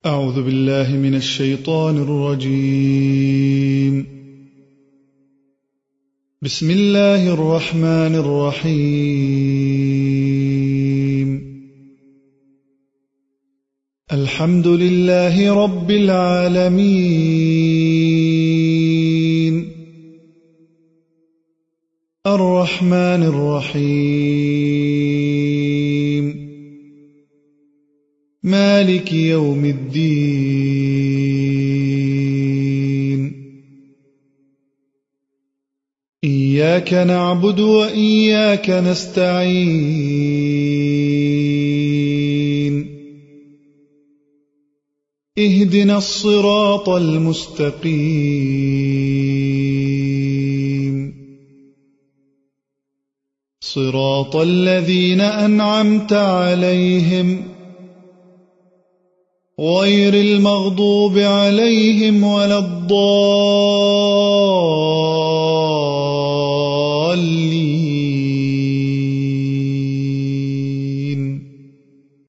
أعوذ بالله من الشيطان الرجيم. بسم الله الرحمن الرحيم. الحمد لله رب العالمين. الرحمن الرحيم. مالك يوم الدين. إياك نعبد وإياك نستعين. اهدنا الصراط المستقيم. صراط الذين أنعمت عليهم غير المغضوب عليهم ولا الضالين.